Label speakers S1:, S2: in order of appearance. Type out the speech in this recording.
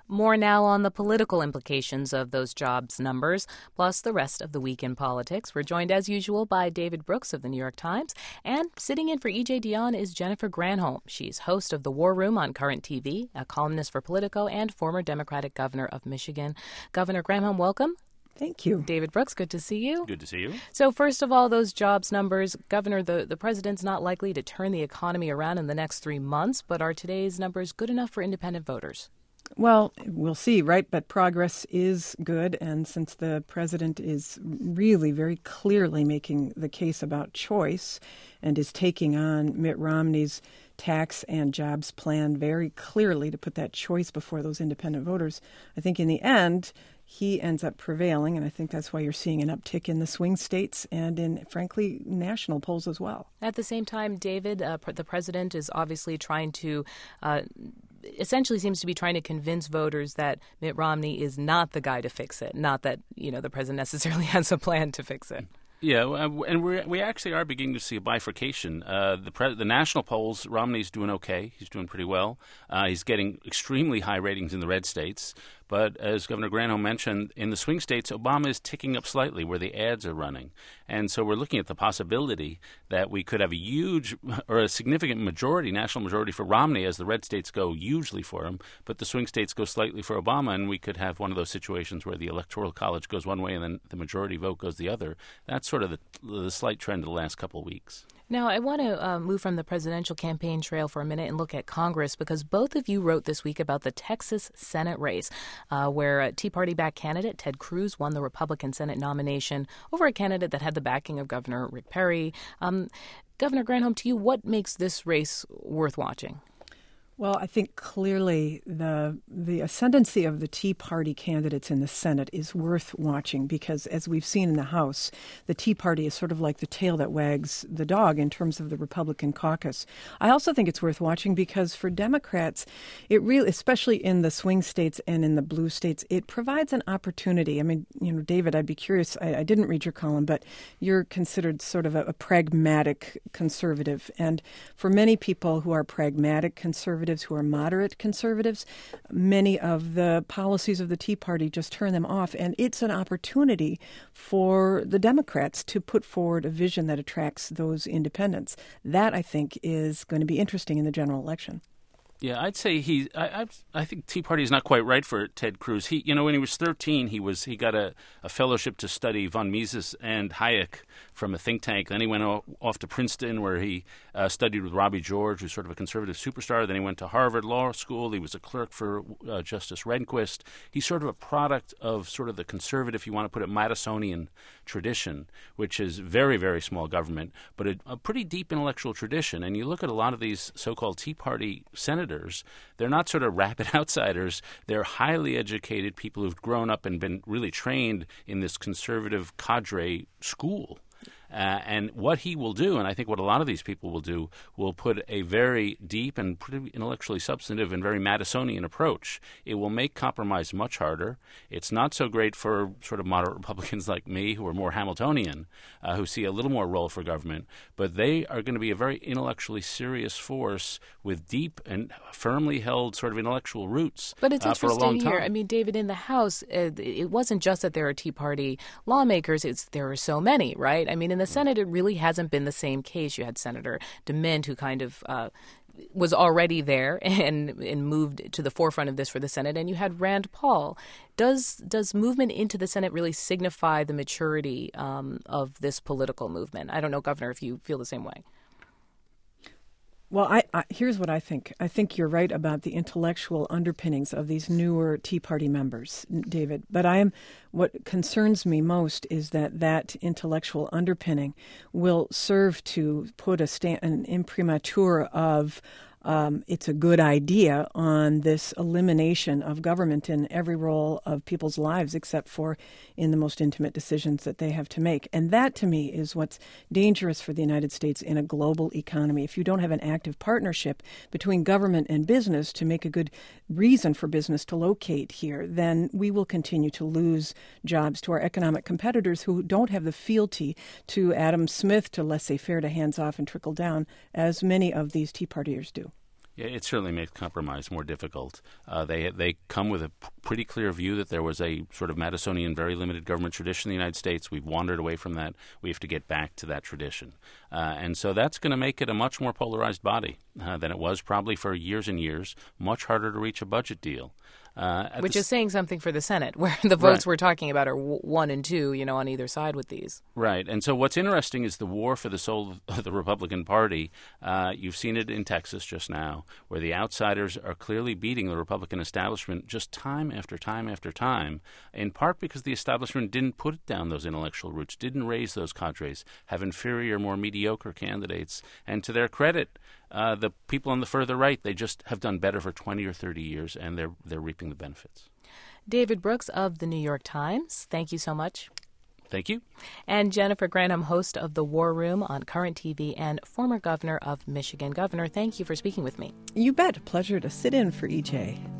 S1: More now on the political implications of those jobs numbers, plus the rest of the week in politics. We're joined, as usual, by David Brooks of the New York Times, and sitting in for E.J. Dionne is Jennifer Granholm. She's host of The War Room on Current TV, a columnist for Politico, and former Democratic governor of Michigan. Governor Granholm, welcome.
S2: Thank you.
S1: David Brooks, good to see you.
S3: Good to see you.
S1: So first of all, those jobs numbers. Governor, the president's not likely to turn the economy around in the next 3 months, but are today's numbers good enough for independent voters?
S2: Well, we'll see, right? But progress is good. And since the president is really very clearly making the case about choice and is taking on Mitt Romney's tax and jobs plan very clearly to put that choice before those independent voters, I think in the end, he ends up prevailing. And I think that's why you're seeing an uptick in the swing states and in, frankly, national polls as well.
S1: At the same time, David, the president is obviously trying to essentially seems to be trying to convince voters that Mitt Romney is not the guy to fix it, not that, the president necessarily has a plan to fix it.
S3: Yeah, and we actually are beginning to see a bifurcation. The national polls, Romney's doing okay. He's doing pretty well. He's getting extremely high ratings in the red states. But as Governor Granholm mentioned, in the swing states, Obama is ticking up slightly where the ads are running. And so we're looking at the possibility that we could have a huge or a significant majority, national majority for Romney as the red states go hugely for him, but the swing states go slightly for Obama, and we could have one of those situations where the Electoral College goes one way and then the majority vote goes the other. That's sort of the slight trend of the last couple of weeks.
S1: Now, I want to move from the presidential campaign trail for a minute and look at Congress, because both of you wrote this week about the Texas Senate race, where Tea Party-backed candidate Ted Cruz won the Republican Senate nomination over a candidate that had the backing of Governor Rick Perry. Governor Granholm, to you, what makes this race worth watching?
S2: Well, I think clearly the ascendancy of the Tea Party candidates in the Senate is worth watching because, as we've seen in the House, the Tea Party is sort of like the tail that wags the dog in terms of the Republican caucus. I also think it's worth watching because for Democrats, it really, especially in the swing states and in the blue states, it provides an opportunity. I mean, David, I'd be curious. I didn't read your column, but you're considered sort of a pragmatic conservative. And for many people who are pragmatic conservatives, who are moderate conservatives, many of the policies of the Tea Party just turn them off. And it's an opportunity for the Democrats to put forward a vision that attracts those independents. That, I think, is going to be interesting in the general election.
S3: Yeah, I'd say I think Tea Party is not quite right for Ted Cruz. He, when he was 13, he got a fellowship to study von Mises and Hayek from a think tank. Then he went off to Princeton, where he studied with Robbie George, who's sort of a conservative superstar. Then he went to Harvard Law School. He was a clerk for Justice Rehnquist. He's sort of a product of sort of the conservative, if you want to put it, Madisonian tradition, which is very, very small government, but a pretty deep intellectual tradition. And you look at a lot of these so-called Tea Party senators, they're not sort of rapid outsiders. They're highly educated people who've grown up and been really trained in this conservative cadre school. And what he will do, and I think what a lot of these people will do, will put a very deep and pretty intellectually substantive and very Madisonian approach. It will make compromise much harder. It's not so great for sort of moderate Republicans like me, who are more Hamiltonian, who see a little more role for government. But they are going to be a very intellectually serious force with deep and firmly held sort of intellectual roots
S1: but it's
S3: for a long time.
S1: Here. I mean, David, in the House, it wasn't just that there are Tea Party lawmakers. There are so many, right? I mean, in the Senate, it really hasn't been the same case. You had Senator DeMint, who kind of was already there and moved to the forefront of this for the Senate, and you had Rand Paul. Does movement into the Senate really signify the maturity of this political movement? I don't know, Governor, if you feel the same way.
S2: Well, here's what I think. I think you're right about the intellectual underpinnings of these newer Tea Party members, David. But what concerns me most is that intellectual underpinning will serve to put an imprimatur of it's a good idea on this elimination of government in every role of people's lives except for in the most intimate decisions that they have to make. And that, to me, is what's dangerous for the United States in a global economy. If you don't have an active partnership between government and business to make a good reason for business to locate here, then we will continue to lose jobs to our economic competitors who don't have the fealty to Adam Smith, to laissez-faire, to hands off and trickle down, as many of these Tea Partiers do.
S3: Yeah, it certainly makes compromise more difficult. They come with a pretty clear view that there was a sort of Madisonian, very limited government tradition in the United States. We've wandered away from that. We have to get back to that tradition. And so that's going to make it a much more polarized body than it was probably for years and years, much harder to reach a budget deal.
S1: Which is saying something for the Senate, where the votes
S3: Right.
S1: we're talking about are 1 and 2, on either side with these.
S3: Right. And so what's interesting is the war for the soul of the Republican Party. You've seen it in Texas just now, where the outsiders are clearly beating the Republican establishment just time after time after time, in part because the establishment didn't put down those intellectual roots, didn't raise those cadres, have inferior, more mediocre candidates. And to their credit, the people on the further right, they just have done better for 20 or 30 years, and they're reaping the benefits.
S1: David Brooks of the New York Times, thank you so much.
S3: Thank you.
S1: And Jennifer Granholm, host of The War Room on Current TV and former governor of Michigan. Governor, thank you for speaking with me.
S2: You bet. Pleasure to sit in for EJ.